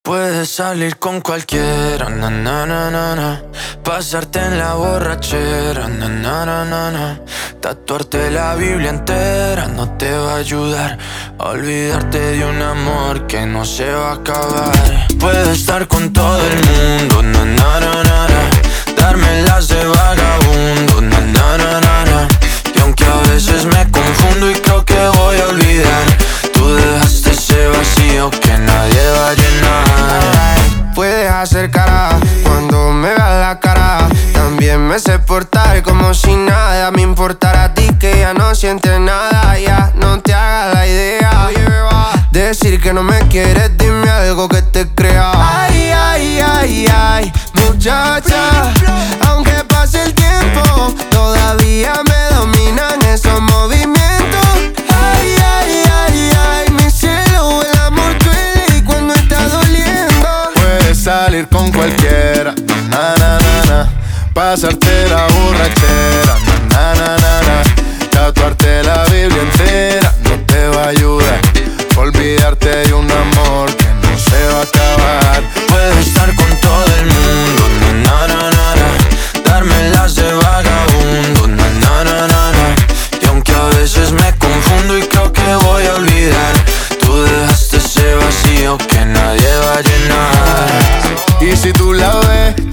Puedes salir con cualquiera, na na na na na. Pasarte en la borrachera, na na na na na. Tatuarte la Biblia entera no te va a ayudar a olvidarte de un amor que no se va a acabar. Puedes estar con todo el mundo, na na na na na. Darme las de vagabundo, na na na na na. Y aunque a veces me confundo y creo que voy a olvidar, tú dejaste ese vacío que nadie va a llenar. Puedes hacer cara cuando me veas la cara. También me sé portar como si nada me importara a ti, que ya no sientes nada. Ya no te hagas la idea. Decir que no me quieres, dime algo que te crea. Ay, ay, ay, ay, muchacha, aunque pase el tiempo, todavía me dominan esos movimientos. Ay, ay, ay, ay, mi cielo, el amor duele y cuando está doliendo. Puedes salir con cualquiera, na na na na. Pasarte la borrachera, na na na na. Tatuarte la Biblia entera no te va a ayudar. Olvidarte de un amor que no se va a acabar. Puedes estar con todo el mundo, na na na na. Darme las de vagabundo, na na na na na. Y aunque a veces me confundo y creo que voy a olvidar, tú dejaste ese vacío que nadie va a llenar. Y si tú la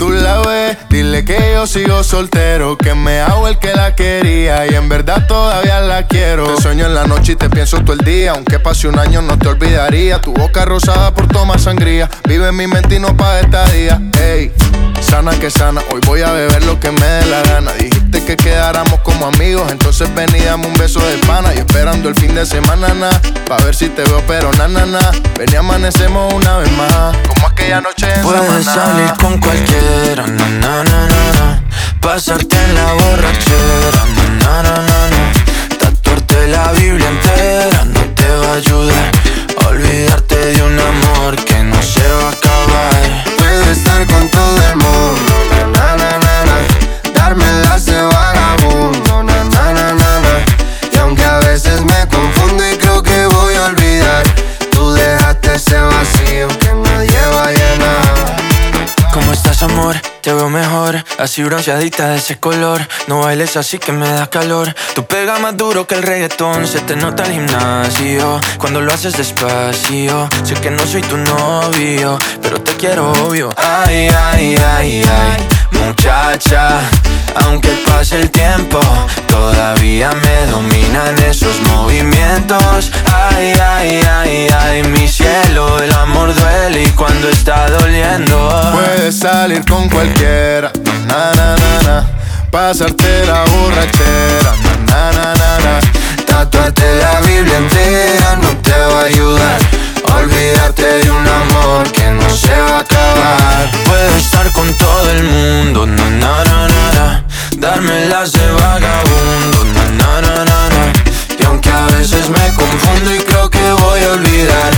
ves, dile que yo sigo soltero, que me hago el que la quería y en verdad todavía la quiero. Te sueño en la noche y te pienso todo el día, aunque pase un año no te olvidaría. Tu boca rosada por tomar sangría, vive en mi mente y no pa' estadía. Ey, sana que sana, hoy voy a beber lo que me dé la gana. Dijiste que quedáramos como amigos, entonces ven y dame un beso de pana. Y esperando el fin de semana, pa' ver si te veo, pero na. Ven y amanecemos una vez más, como aquella noche en Puedes salir con cualquiera, na na na na na. Pasarte en la borrachera, na na na na na. Tatuarte la Biblia entera no te va a ayudar a olvidarte de un amor que no se va a acabar. Puedes estar con todo el mundo, na na na na. Darme las de vagabundo, na na na na na. Y aunque a veces me confundo y creo que voy a olvidar, tú dejaste ese vacío que nadie va a llenar. ¿Cómo estás, amor? Te veo mejor, así bronceadita de ese color. No bailes así que me da calor. Tú pegas más duro que el reggaetón, se te nota el gimnasio cuando lo haces despacio. Sé que no soy tu novio, pero te quiero obvio. Ay, ay, ay, ay, muchacha, aunque pase el tiempo, todavía me dominan esos movimientos. Ay, ay, ay, ay, mi cielo, el amor duele y cuando está doliendo. Puedes salir con cualquiera, na na na na. Pasarte la borrachera, na na na na. Tatuarte la Biblia entera no te va a ayudar a olvidarte de un amor que no se va a acabar. Puedes estar con todo el mundo, na na na na na. Darme las de vagabundo, na na na na na. Y aunque a veces me confundo y creo que voy a olvidar,